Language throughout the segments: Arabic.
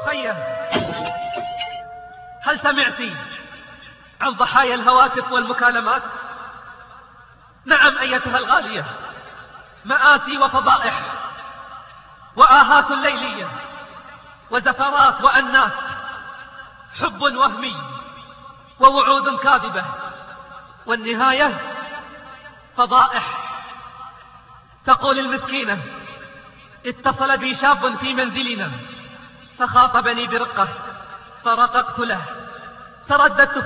أخيه، هل سمعت عن ضحايا الهواتف والمكالمات؟ نعم أيتها الغالية، مآسي وفضائح وآهات ليلية وزفرات وأنات، حب وهمي ووعود كاذبة، والنهاية فضائح. تقول المسكينة: اتصل بي شاب في منزلنا فخاطبني برقة فرققت له. ترددت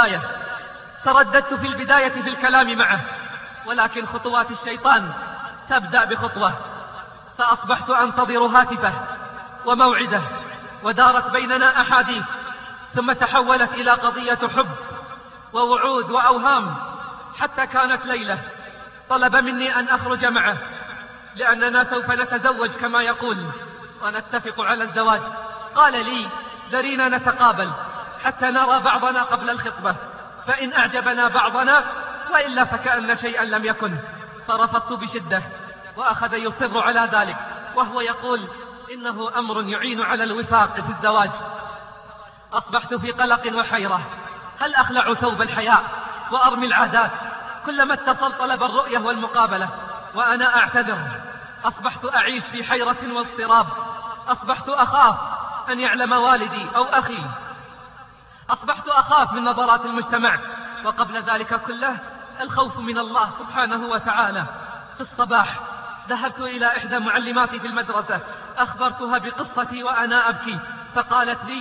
في البداية في الكلام معه، ولكن خطوات الشيطان تبدأ بخطوة، فأصبحت أنتظر هاتفه وموعده، ودارت بيننا أحاديث، ثم تحولت إلى قضية حب ووعود وأوهام، حتى كانت ليلة طلب مني أن أخرج معه، لأننا سوف نتزوج كما يقول ونتفق على الزواج. قال لي: ذرينا نتقابل حتى نرى بعضنا قبل الخطبة، فإن أعجبنا بعضنا، وإلا فكأن شيئا لم يكن. فرفضت بشدة، وأخذ يصر على ذلك، وهو يقول إنه أمر يعين على الوفاق في الزواج. أصبحت في قلق وحيرة، هل أخلع ثوب الحياء وأرمي العادات؟ كلما اتصل طلب الرؤية والمقابلة وأنا أعتذر. أصبحت أعيش في حيرة واضطراب، أصبحت أخاف أن يعلم والدي أو أخي، أصبحت أخاف من نظرات المجتمع، وقبل ذلك كله الخوف من الله سبحانه وتعالى. في الصباح ذهبت إلى إحدى معلماتي في المدرسة، أخبرتها بقصتي وأنا أبكي، فقالت لي: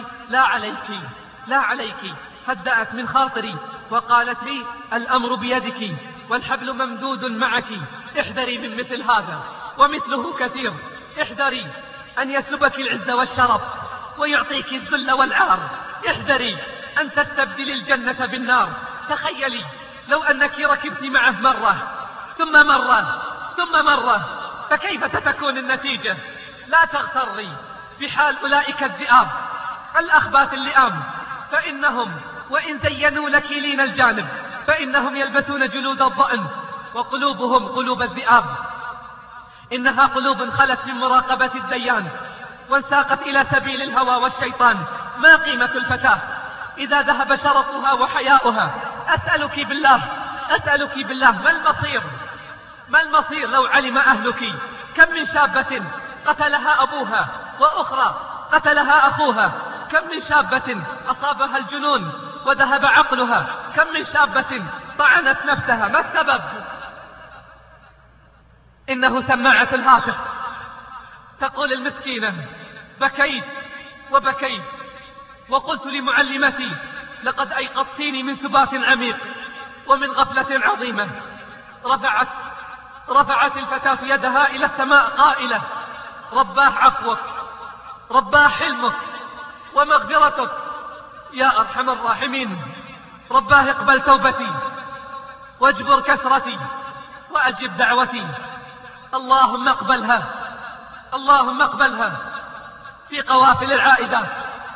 لا عليك، هدأت من خاطري، وقالت لي: الأمر بيدك والحبل ممدود معك، احذري من مثل هذا ومثله كثير، احذري أن يسلبك العز والشرف ويعطيك الذل والعار، احذري أن تستبدل الجنة بالنار. تخيلي لو أنك ركبت معه مرة ثم مرة ثم مرة، فكيف ستكون النتيجة؟ لا تغتري بحال أولئك الذئاب الأخباث اللئام، فإنهم وإن زينوا لك لين الجانب فإنهم يلبسون جلود الضأن وقلوبهم قلوب الذئاب. إنها قلوب خلت من مراقبة الديان وانساقت إلى سبيل الهوى والشيطان. ما قيمة الفتاة إذا ذهب شرفها وحياؤها؟ أسألك بالله ما المصير لو علم أهلك كم من شابة قتلها أبوها، وأخرى قتلها أخوها؟ كم من شابة أصابها الجنون وذهب عقلها؟ كم من شابة طعنت نفسها؟ ما السبب؟ إنه سماعة الهاتف. تقول المسكينة: بكيت وبكيت وقلت لمعلمتي: لقد أيقظتيني من سبات عميق ومن غفلة عظيمة. رفعت الفتاة يدها إلى السماء قائلة: رباه عفوك، رباه حلمك ومغفرتك يا أرحم الراحمين، رباه اقبل توبتي واجبر كسرتي وأجب دعوتي. اللهم اقبلها في قوافل العائدات.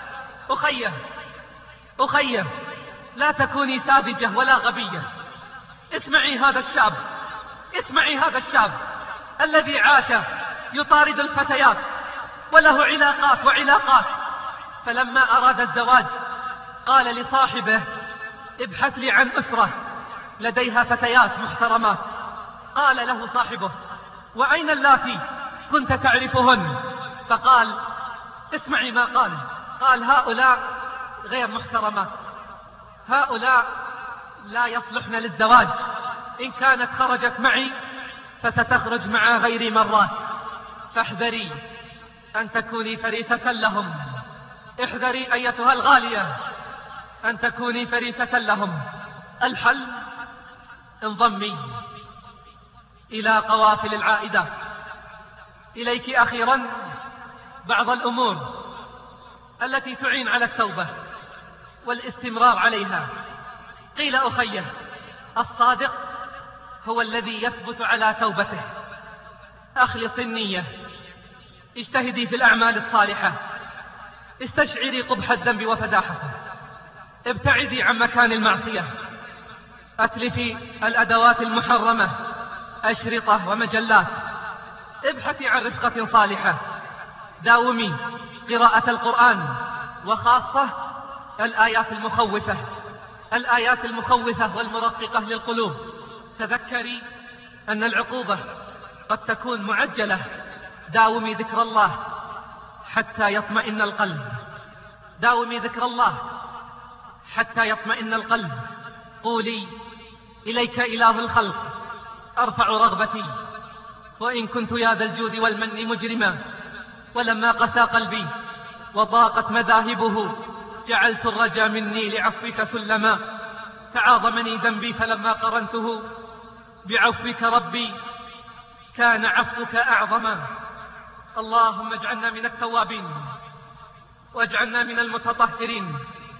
أخيه، لا تكوني ساذجة ولا غبية. اسمعي هذا الشاب الذي عاش يطارد الفتيات وله علاقات، فلما أراد الزواج قال لصاحبه: ابحث لي عن أسرة لديها فتيات محترمات. قال له صاحبه: وأين اللاتي كنت تعرفهن؟ فقال: اسمعي ما قال: هؤلاء غير محترمات، هؤلاء لا يصلحن للزواج، إن كانت خرجت معي فستخرج مع غيري مرات، فاحذري أن تكوني فريسة لهم. احذري أيتها الغالية أن تكوني فريسة لهم. الحل: انضمي إلى قوافل العائدة. إليك أخيرا بعض الأمور التي تعين على التوبة والاستمرار عليها. قيل: أخيه، الصادق هو الذي يثبت على توبته. أخلص النية، اجتهدي في الأعمال الصالحة، استشعري قبح الذنب وفداحته، ابتعدي عن مكان المعصية، أتلفي الأدوات المحرمة، أشرطة ومجلات، ابحثي عن رفقة صالحة، داومي قراءة القرآن، وخاصة الآيات المخوفة والمرققة للقلوب. تذكري أن العقوبة قد تكون معجلة. داومي ذكر الله حتى يطمئن القلب، داومي ذكر الله حتى يطمئن القلب. قولي: إليك إله الخلق أرفع رغبتي، وإن كنت يا ذا الجود والمن مجرما، ولما قسى قلبي وضاقت مذاهبه، جعلت الرجا مني لعفوك سلما. فعاظمني ذنبي فلما قرنته بعفوك ربي، كان عفوك أعظما. اللهم اجعلنا من التوابين، واجعلنا من المتطهرين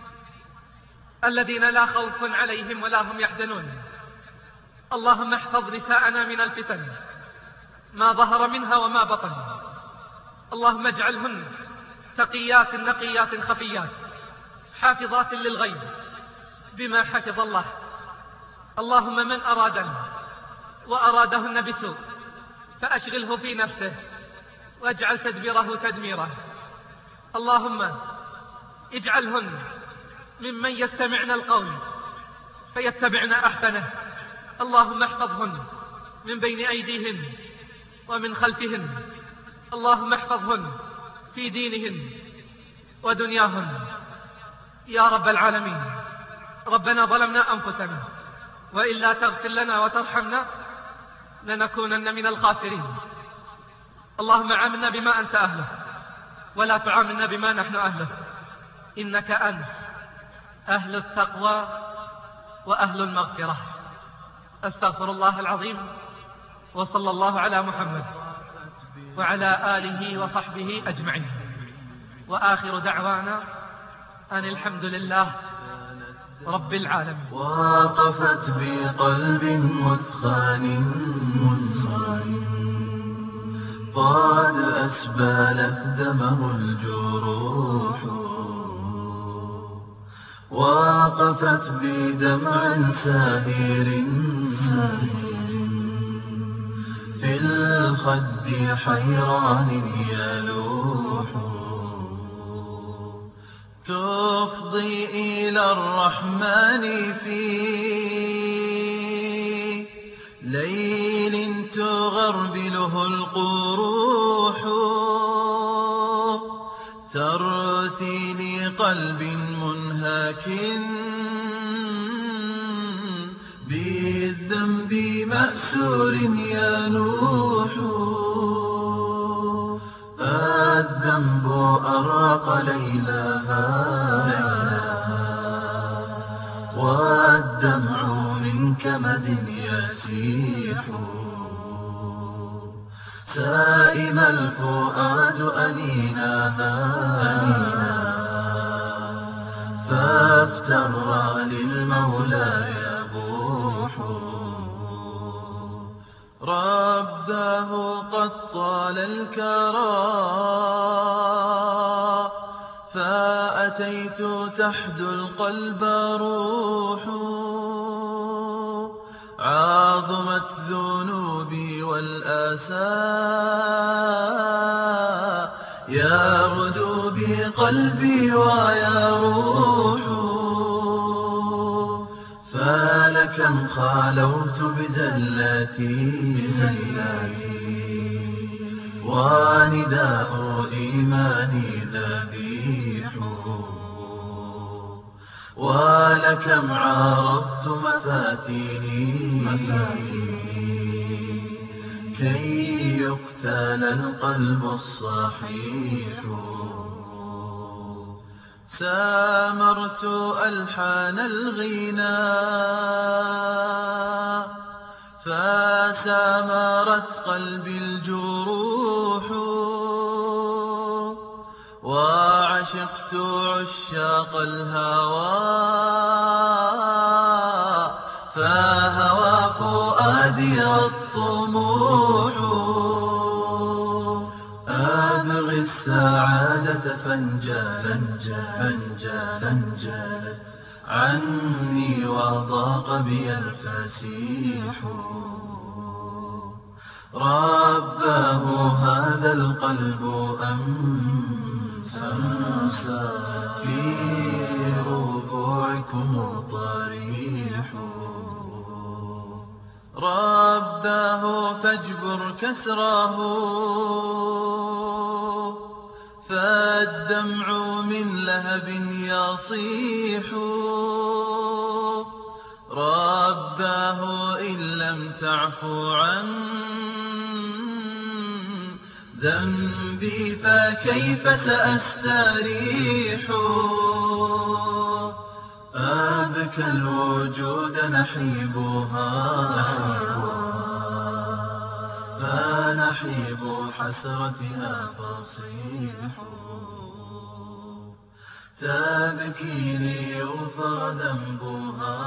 الذين لا خوف عليهم ولا هم يحزنون. اللهم احفظ نساءنا من الفتن ما ظهر منها وما بطن. اللهم اجعلهن تقيات نقيات خفيات، حافظات للغيب بما حفظ الله. اللهم من أرادنا وأرادهن بسوء فأشغله في نفسه، واجعل تدبيره تدميره. اللهم اجعلهن ممن يستمعن القول فيتبعن أحسنه. اللهم احفظهن من بين أيديهن ومن خلفهن. اللهم احفظهن في دينهن ودنياهن يا رب العالمين. ربنا ظلمنا أنفسنا، وإلا تغفر لنا وترحمنا لنكونن من الخاسرين. اللهم عاملنا بما أنت أهله، ولا تعاملنا بما نحن أهله، إنك أنت أهل التقوى وأهل المغفرة. أستغفر الله العظيم، وصلى الله على محمد وعلى آله وصحبه أجمعين. وآخر دعوانا أن الحمد لله رب العالمين. وقفت بقلب مسخان قد أسبلت دمه الجروح، وقفت بدمع ساهر في الخد حيران يلوح، تفضي إلى الرحمن في ليل تغربله القروح، ترثي لقلب منهك بالذنب مأسور ينوح، الذنب أرق ليلها والدمع من كمد يسيح، سائم الفؤاد أنيناها فافتر للمولى يبوح، رباه قد طال الكرى فأتيت تحدو القلب روح، عظمت ذنوبي والآسى يغدو بقلبي ويروح، فلكم خالوت بزلاتي ونداء إيماني ذبيح، ولكم عرفت مفاتيني كي يقتل القلب الصحيح، سامرت ألحان الغناء فسامرت قلبي الجروح، وعشقت عشاق الهوى فهوى فؤادي الطموح، أبغي السعادة فانجلت عني وضاق بي الفسيح، رباه هذا القلب أمسى في ربوعكم طريح. رباه فاجبر كسراه فالدمع من لهب يصيح. رباه إن لم تعفو عن ذنبي فكيف سأستريح. أبكى الوجود نحيبها فنحيب حسرتها فصيح. تبكي ليغفر ذنبها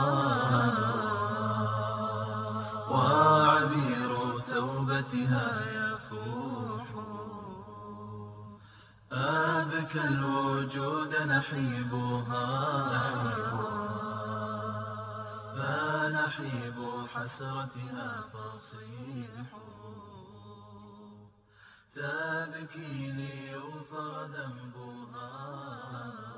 وعبير توبتها يفوح. أبكى الوجود نحيبها فنحيب حسرتها فصيح. تبكي ليغفر ذنبها